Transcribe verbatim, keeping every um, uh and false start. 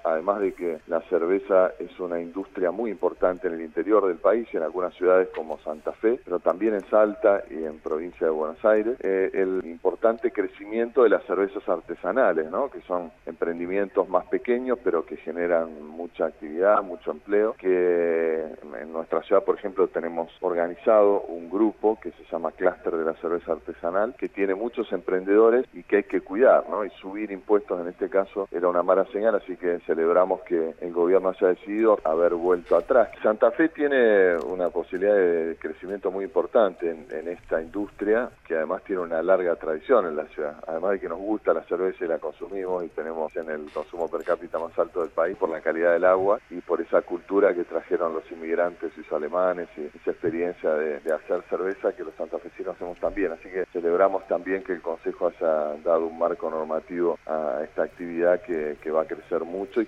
además de que la cerveza es una industria muy importante en el interior del país, en algunas ciudades como Santa Fe, pero también en Salta y en provincia de Buenos Aires, eh, el importante crecimiento de las cervezas artesanales, ¿no? Que son emprendimientos más pequeños, pero que generan mucha actividad, mucho empleo, que en nuestra ciudad, por ejemplo, tenemos organizado un grupo que se llama Clúster de la Cerveza Artesanal, que tiene muchos emprendedores y que hay que cuidar, ¿no? Y subir impuestos en este caso era una mala señal, así que celebramos que el gobierno haya decidido haber vuelto atrás. Santa Fe tiene una posibilidad de crecimiento muy importante en, en esta industria, que además tiene una larga tradición en la ciudad, además de que nos gusta la cerveza y la consumimos y tenemos en el consumo per cápita más alto del país por la calidad del agua y por esa cultura que trajeron los inmigrantes y los alemanes y esa experiencia de, de hacer cerveza que los santafesinos hacemos también, así que celebramos también que el Consejo haya dado un marco normativo a esta actividad que, que va a crecer mucho y